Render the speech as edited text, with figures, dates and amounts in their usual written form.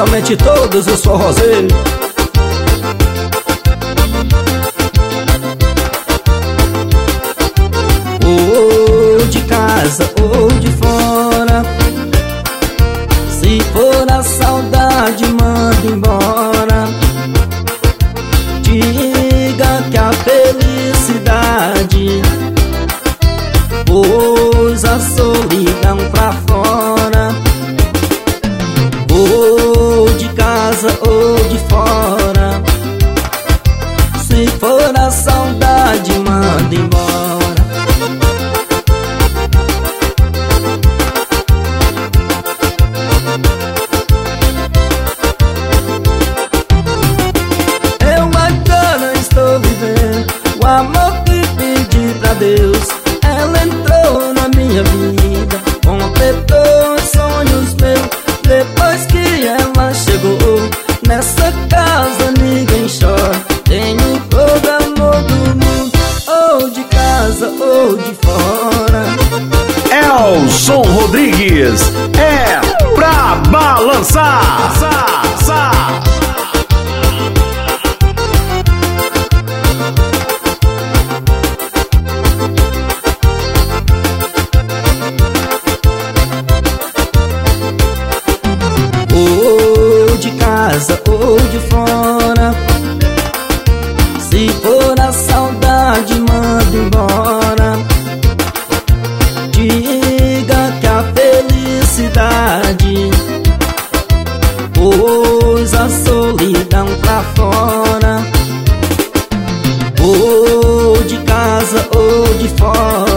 especialmente todos os forrozeiros. Ou de casa ou de fora, se for a saudade, manda embora. Diga que a felicidade pôs a solidão pra fora. Ou de casa ou de fora, se for a saudade, manda embora. Eu agora estou vivendo o amor que pedi pra Deus. Ela entrou na minha vida, completou os sonhos meus. Depois que ela chegou, nessa casa ninguém chora. Tenho todo amor do mundo, ou de casa ou de fora. Elson Rodrigues é pra balançar. Ou de casa ou de fora, se for a saudade, manda embora. Diga que a felicidade pôs a solidão pra fora. Ou de casa ou de fora,